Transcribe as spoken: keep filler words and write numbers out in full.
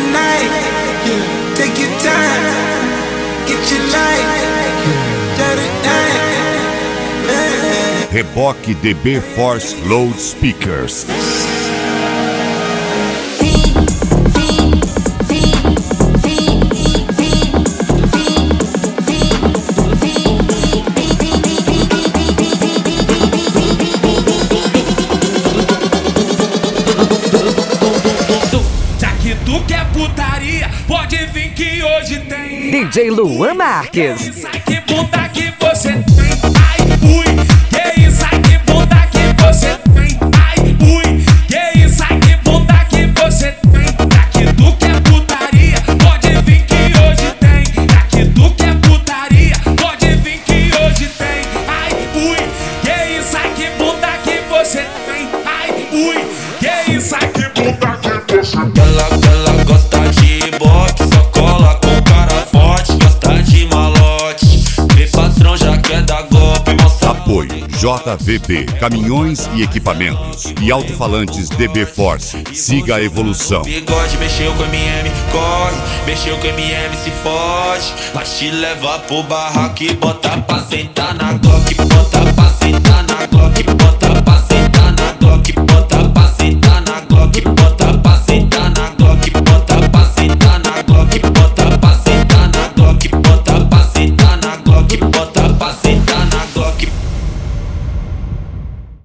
night, take your time, get your life, shut it down. Reboque D B Force Loudspeakers. Tu quer putaria, pode vir que hoje tem D J Luan Marques. Que isso aí, que bunda que você tem. Ai, ui, que isso aí, que bunda que você tem. Ai, ui, que isso aí, que bunda que você tem. Já que tu quer putaria, pode vir que hoje tem. Já que tu quer putaria, pode vir que hoje tem. Ai, ui, que isso aí, que bunda que você tem. Ai, ui, que isso aí, que bunda que você tem. Ela, ela gosta de ibope, só cola com cara forte. Gosta de malote, vê patrão já quer dar golpe. Mostra Apoio J V B, caminhões e equipamentos. E alto-falantes D B Force. Siga a evolução. bigode, mexeu com M M, corre. Mexeu com M M, se fode. Mas te leva pro barraco e bota pra sentar na Glock. Bota pra sentar na Glock, bota pra